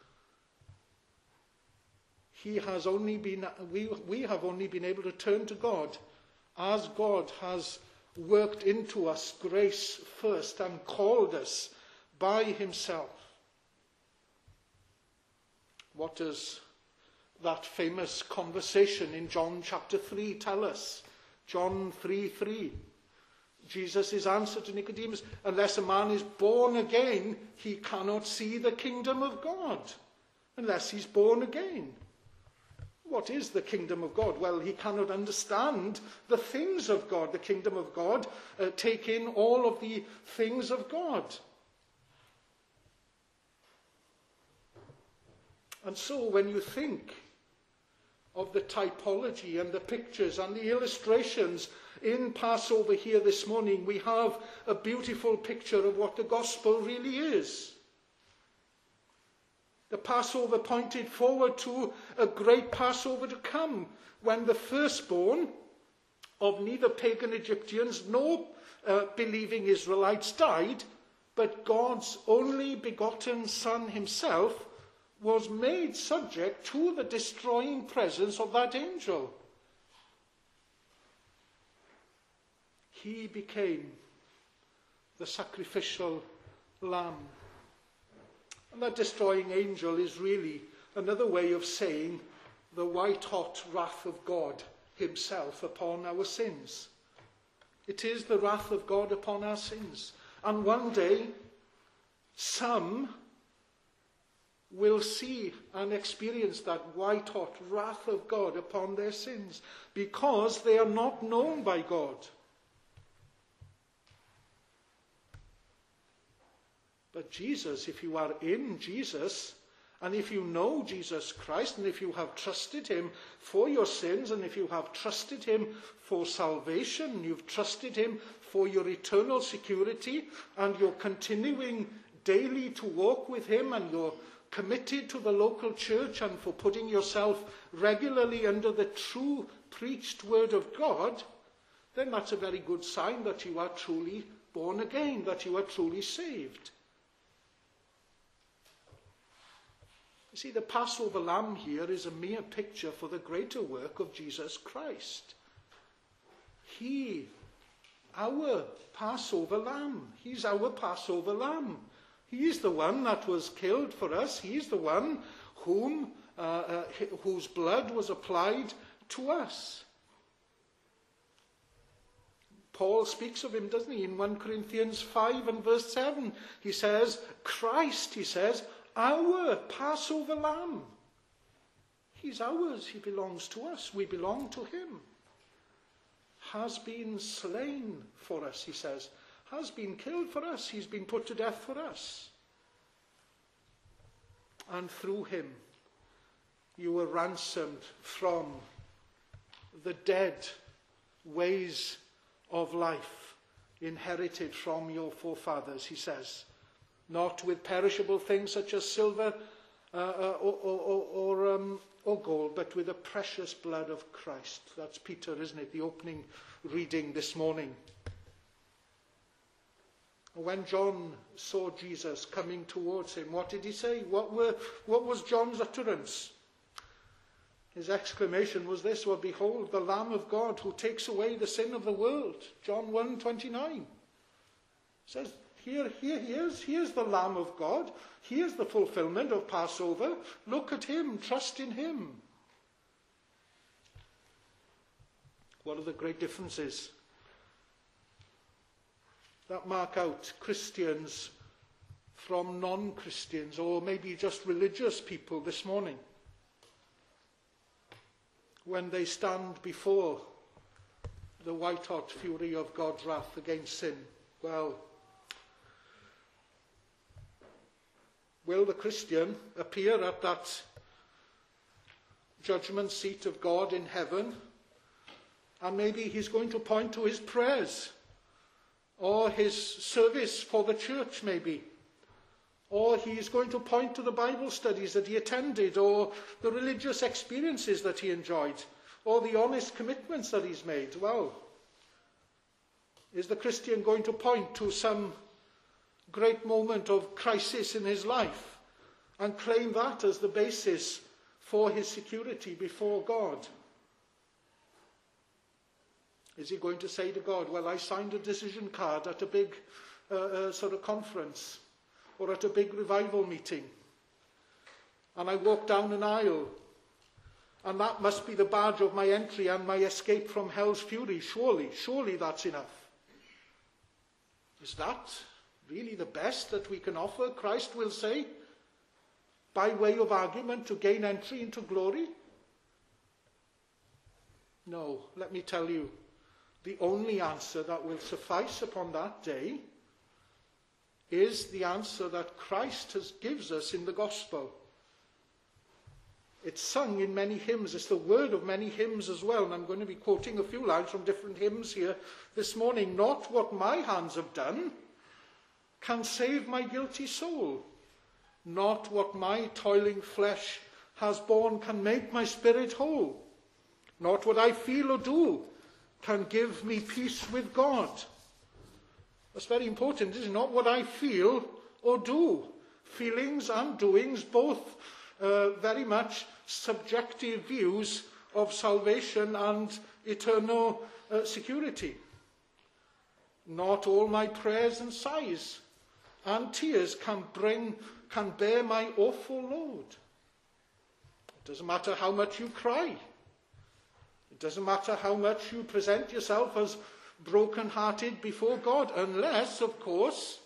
We have only been able to turn to God as God has worked into us grace first and called us by himself. What does that famous conversation in John chapter 3 tell us? John 3:3. Jesus' answer to Nicodemus, unless a man is born again, he cannot see the kingdom of God. Unless he's born again. What is the kingdom of God? Well, he cannot understand the things of God. The kingdom of God take in all of the things of God. And so when you think of the typology and the pictures and the illustrations in Passover here this morning, we have a beautiful picture of what the gospel really is. The Passover pointed forward to a great Passover to come, when the firstborn of neither pagan Egyptians nor believing Israelites died, but God's only begotten Son himself was made subject to the destroying presence of that angel. He became the sacrificial lamb. And that destroying angel is really another way of saying the white-hot wrath of God himself upon our sins. It is the wrath of God upon our sins. And one day, some will see and experience that white-hot wrath of God upon their sins because they are not known by God. But Jesus, if you are in Jesus, and if you know Jesus Christ, and if you have trusted him for your sins, and if you have trusted him for salvation, you've trusted him for your eternal security, and you're continuing daily to walk with him, and you're committed to the local church, and for putting yourself regularly under the true preached word of God, then that's a very good sign that you are truly born again, that you are truly saved. You see, the Passover lamb here is a mere picture for the greater work of Jesus Christ. He, our Passover lamb, he's our Passover lamb. He is the one that was killed for us. He is the one whose blood was applied to us. Paul speaks of him, doesn't he, in 1 Corinthians 5 and verse 7. He says, Christ, he says, our Passover lamb. He's ours. He belongs to us. We belong to him. Has been slain for us, he says. Has been killed for us. He's been put to death for us. And through him, you were ransomed from the dead ways of life inherited from your forefathers, he says. Not with perishable things such as silver or gold, but with the precious blood of Christ. That's Peter, isn't it? The opening reading this morning. When John saw Jesus coming towards him, what did he say? What was John's utterance? His exclamation was this: well, behold, the Lamb of God who takes away the sin of the world. John 1:29 says, here he is. Here's the Lamb of God. Here's the fulfillment of Passover. Look at him. Trust in him. What are the great differences that mark out Christians from non-Christians, or maybe just religious people this morning, when they stand before the white-hot fury of God's wrath against sin? Well, will the Christian appear at that judgment seat of God in heaven, and maybe he's going to point to his prayers, or his service for the church maybe, or he's going to point to the Bible studies that he attended, or the religious experiences that he enjoyed, or the honest commitments that he's made? Well, is the Christian going to point to some great moment of crisis in his life and claim that as the basis for his security before God? Is he going to say to God, well, I signed a decision card at a big sort of conference, or at a big revival meeting, and I walked down an aisle, and that must be the badge of my entry and my escape from hell's fury? Surely that's enough. Is that really the best that we can offer, Christ will say, by way of argument to gain entry into glory? No, let me tell you, the only answer that will suffice upon that day is the answer that Christ gives us in the gospel. It's sung in many hymns. It's the word of many hymns as well. And I'm going to be quoting a few lines from different hymns here this morning. Not what my hands have done can save my guilty soul. Not what my toiling flesh has borne can make my spirit whole. Not what I feel or do can give me peace with God. That's very important, isn't it? Not what I feel or do. Feelings and doings, both very much subjective views of salvation and eternal security. Not all my prayers and sighs and tears can bear my awful load. It doesn't matter how much you cry. It doesn't matter how much you present yourself as broken-hearted before God, unless, of course,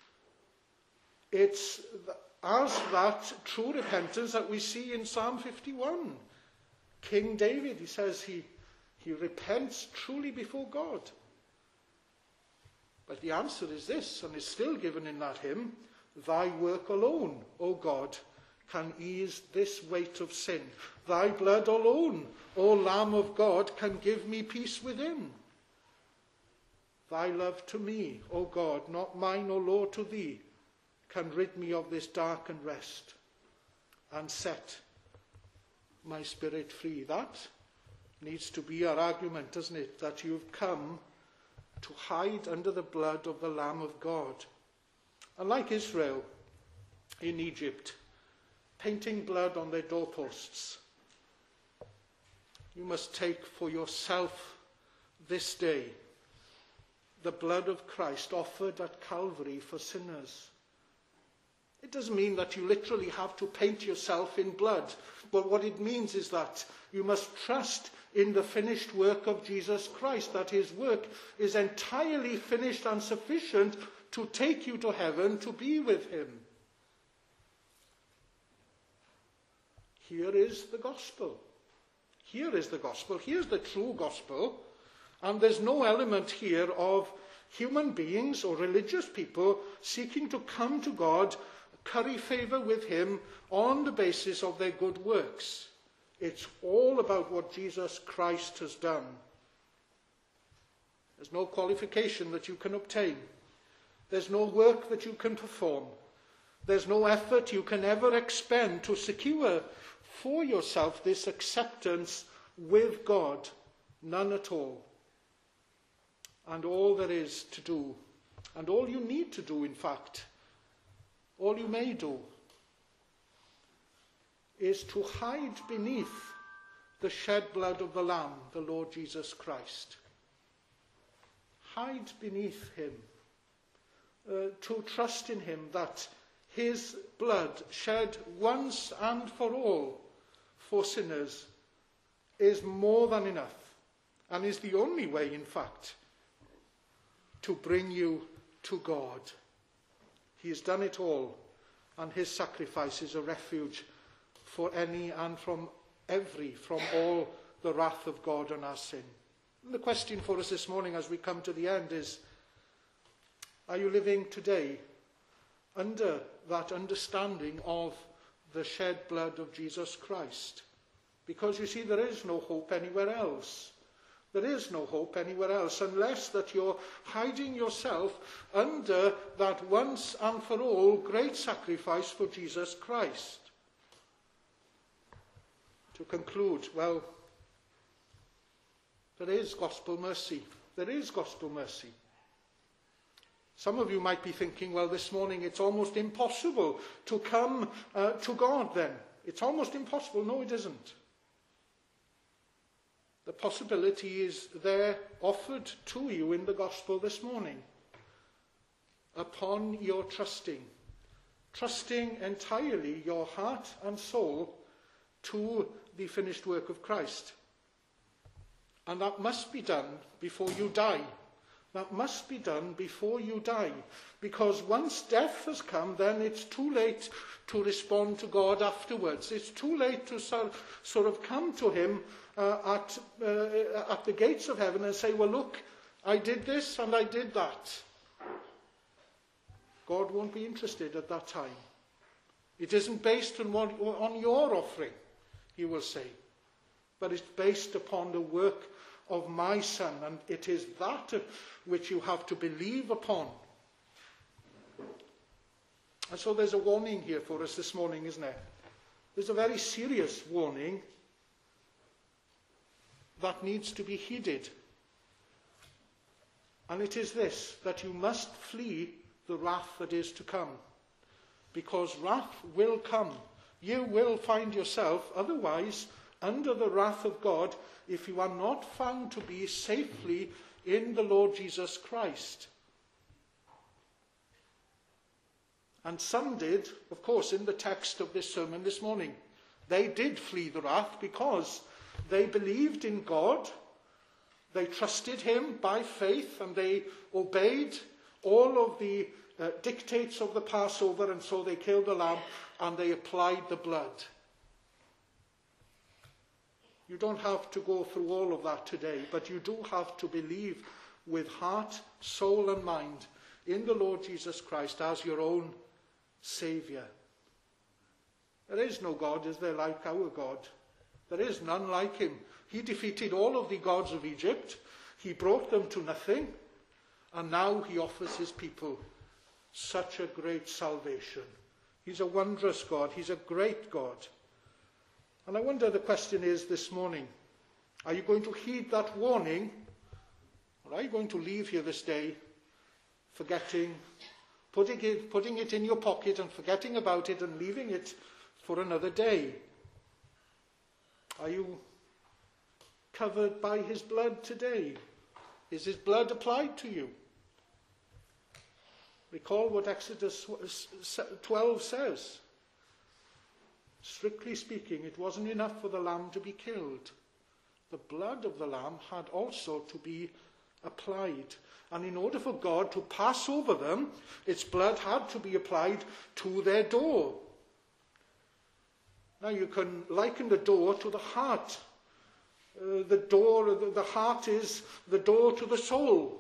it's as that true repentance that we see in Psalm 51. King David, he says he repents truly before God. But the answer is this, and is still given in that hymn: thy work alone, O God, can ease this weight of sin. Thy blood alone, O Lamb of God, can give me peace within. Thy love to me, O God, not mine, O Lord, to thee, can rid me of this dark unrest and set my spirit free. That needs to be our argument, doesn't it? That you've come to hide under the blood of the Lamb of God. And like Israel in Egypt, painting blood on their doorposts, you must take for yourself this day the blood of Christ offered at Calvary for sinners. It doesn't mean that you literally have to paint yourself in blood, but what it means is that you must trust in the finished work of Jesus Christ, that his work is entirely finished and sufficient to take you to heaven, to be with him. Here is the gospel. Here is the gospel. Here's the true gospel. And there's no element here of human beings or religious people seeking to come to God, curry favor with him on the basis of their good works. It's all about what Jesus Christ has done. There's no qualification that you can obtain. There's no work that you can perform. There's no effort you can ever expend to secure for yourself this acceptance with God. None at all. And all there is to do, and all you need to do, in fact, all you may do, is to hide beneath the shed blood of the Lamb, the Lord Jesus Christ. Hide beneath him. To trust in him that his blood shed once and for all for sinners is more than enough, and is the only way, in fact, to bring you to God. He has done it all, and his sacrifice is a refuge for any and from all the wrath of God on our sin. And the question for us this morning as we come to the end is, are you living today under that understanding of the shed blood of Jesus Christ? Because you see, there is no hope anywhere else. There is no hope anywhere else unless that you're hiding yourself under that once and for all great sacrifice for Jesus Christ. To conclude, well, there is gospel mercy. There is gospel mercy. Some of you might be thinking, well, this morning it's almost impossible to come to God then. It's almost impossible. No, it isn't. The possibility is there offered to you in the gospel this morning. Upon your trusting entirely your heart and soul to the finished work of Christ. And that must be done before you die. That must be done before you die. Because once death has come, then it's too late to respond to God afterwards. It's too late to sort of come to him at the gates of heaven and say, well, look, I did this and I did that. God won't be interested at that time. It isn't based on your offering, he will say, but it's based upon the work of my Son, and it is that which you have to believe upon. And so there's a warning here for us this morning, isn't there? There's a very serious warning that needs to be heeded. And it is this, that you must flee the wrath that is to come. Because wrath will come. You will find yourself otherwise under the wrath of God if you are not found to be safely in the Lord Jesus Christ. And some did, of course, in the text of this sermon this morning. They did flee the wrath because they believed in God, they trusted him by faith, and they obeyed all of the dictates of the Passover, and so they killed the lamb and they applied the blood. You don't have to go through all of that today, but you do have to believe with heart, soul and mind in the Lord Jesus Christ as your own Saviour. There is no God, is there, like our God? There is none like him. He defeated all of the gods of Egypt. He brought them to nothing. And now he offers his people such a great salvation. He's a wondrous God. He's a great God. And I wonder, the question is this morning, are you going to heed that warning? Or are you going to leave here this day forgetting, putting it in your pocket and forgetting about it and leaving it for another day? Are you covered by his blood today? Is his blood applied to you? Recall what Exodus 12 says. Strictly speaking, it wasn't enough for the lamb to be killed. The blood of the lamb had also to be applied. And in order for God to pass over them, its blood had to be applied to their door. Now you can liken the door to the heart. The heart is the door to the soul.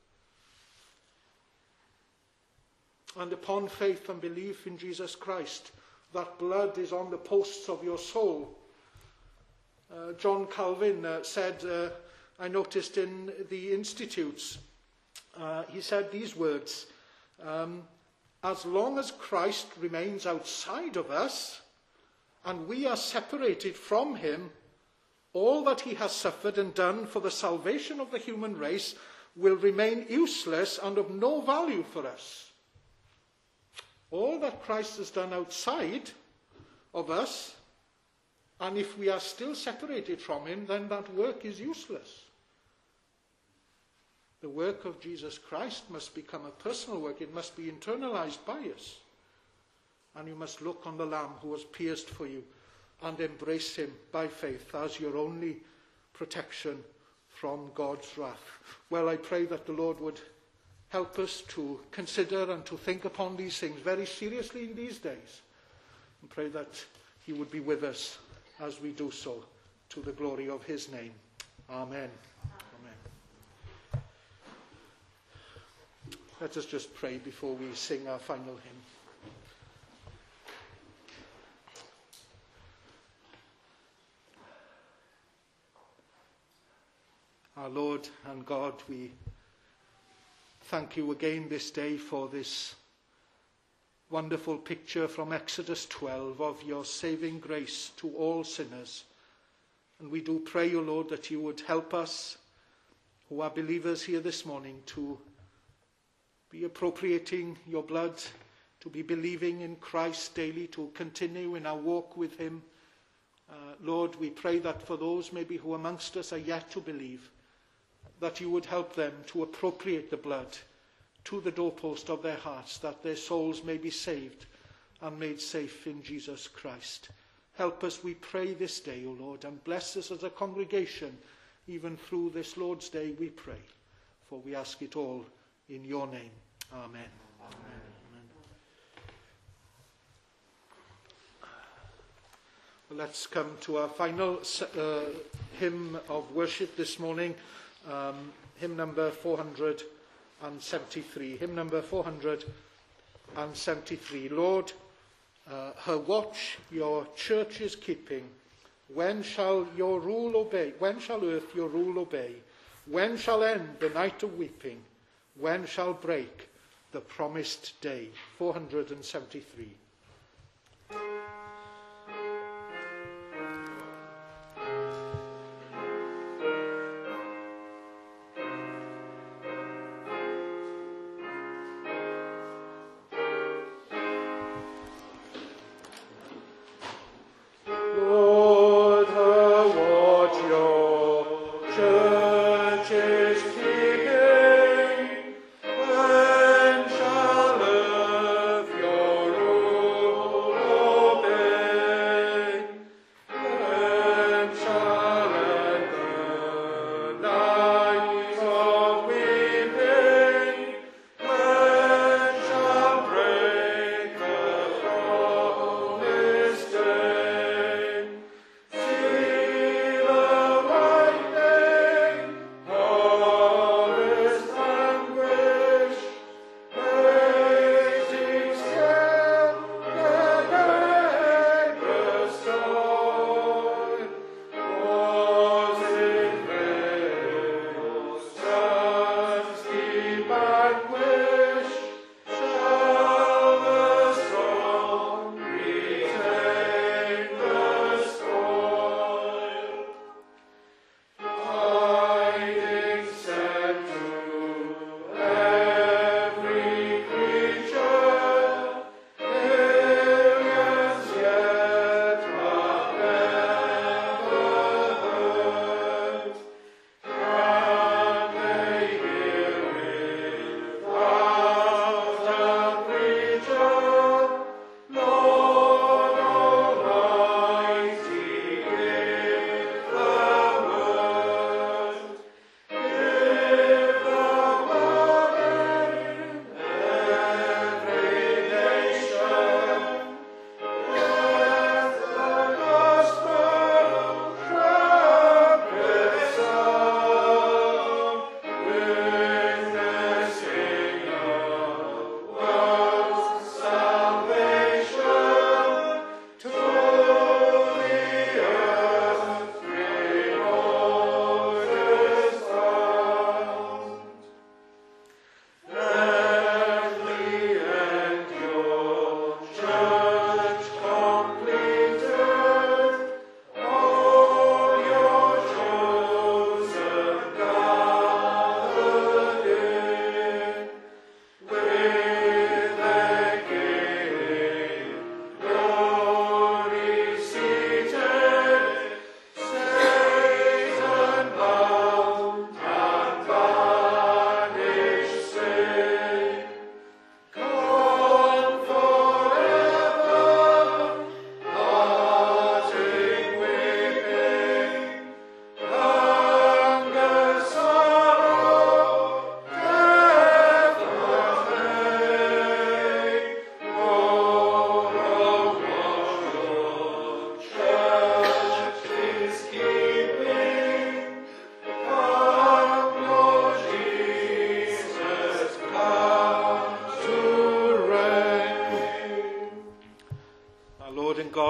And upon faith and belief in Jesus Christ, that blood is on the posts of your soul. John Calvin said, I noticed in the Institutes, he said these words, as long as Christ remains outside of us and we are separated from him, all that he has suffered and done for the salvation of the human race will remain useless and of no value for us. All that Christ has done outside of us, and if we are still separated from him, then that work is useless. The work of Jesus Christ must become a personal work. It must be internalized by us. And you must look on the Lamb who was pierced for you and embrace him by faith as your only protection from God's wrath. Well, I pray that the Lord would help us to consider and to think upon these things very seriously in these days. And pray that he would be with us as we do so, to the glory of his name. Amen. Amen. Let us just pray before we sing our final hymn. Our Lord and God, we thank you again this day for this wonderful picture from Exodus 12 of your saving grace to all sinners. And we do pray, O Lord, that you would help us who are believers here this morning to be appropriating your blood, to be believing in Christ daily, to continue in our walk with him. Lord, we pray that for those maybe who amongst us are yet to believe, that you would help them to appropriate the blood to the doorpost of their hearts, that their souls may be saved and made safe in Jesus Christ. Help us, we pray, this day, O Lord, and bless us as a congregation, even through this Lord's Day, we pray. For we ask it all in your name. Amen. Amen. Well, let's come to our final hymn of worship this morning. Hymn number 473. Hymn number 473. Lord, her watch your church is keeping. When shall your rule obey? When shall earth your rule obey? When shall end the night of weeping? When shall break the promised day? 473. When shall earth your rule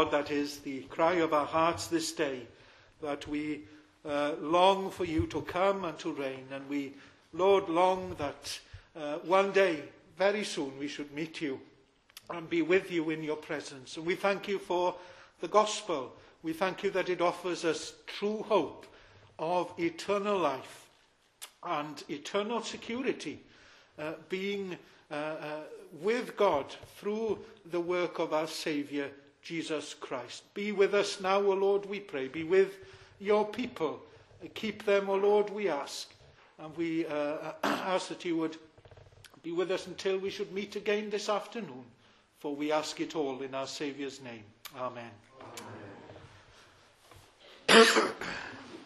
God, that is the cry of our hearts this day, that we long for you to come and to reign. And we, Lord, long that one day, very soon, we should meet you and be with you in your presence. And we thank you for the gospel. We thank you that it offers us true hope of eternal life and eternal security, being with God through the work of our Saviour, Jesus Christ. Be with us now, O Lord, we pray. Be with your people. Keep them, O Lord, we ask. And we ask that you would be with us until we should meet again this afternoon. For we ask it all in our Saviour's name. Amen. Amen.